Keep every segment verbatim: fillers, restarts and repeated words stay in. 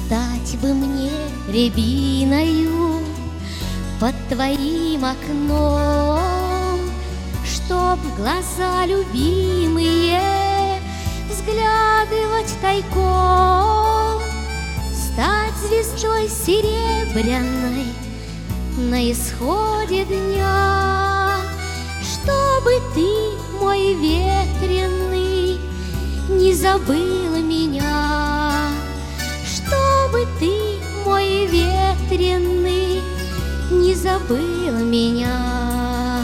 Стать бы мне рябиною под твоим окном, чтоб в глаза любимые взглядывать тайком, стать звездой серебряной на исходе дня, чтобы ты, мой ветреный, не забыл меня, чтобы ты, мой ветреный, не забыл меня.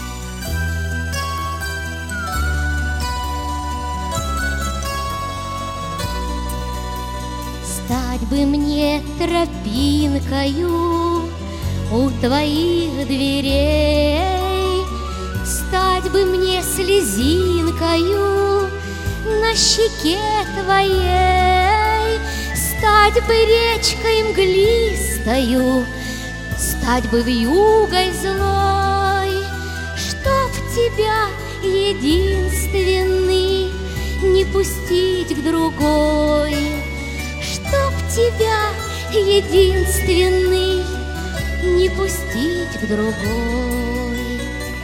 Стать бы мне тропинкою у твоих дверей, стать бы мне слезинкою на щеке твоей, стать бы речкой мглистою, стать бы вьюгой злой, чтоб тебя единственный не пустить к другой, чтоб тебя единственный не пустить к другой.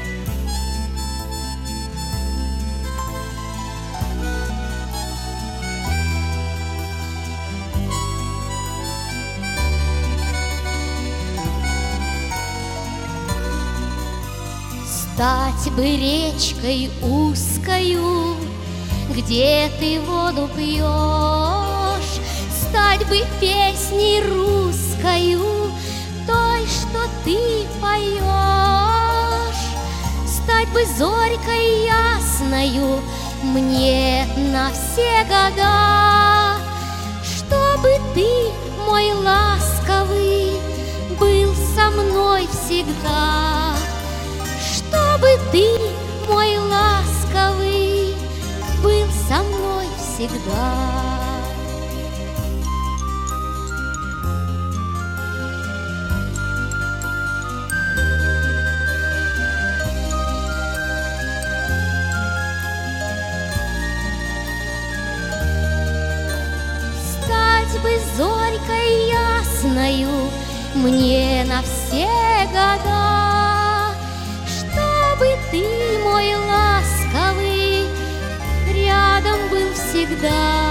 Стать бы речкой узкою, где ты воду пьешь, стать бы песней русскою, той, что ты поешь, стать бы зорькой ясною мне на все года, чтобы ты, мой ласковый, был со мной всегда, чтобы ты, мой ласковый, был со мной всегда. Стать бы зорькой ясною мне на все года, чтобы ты, мой ласковый, рядом был всегда.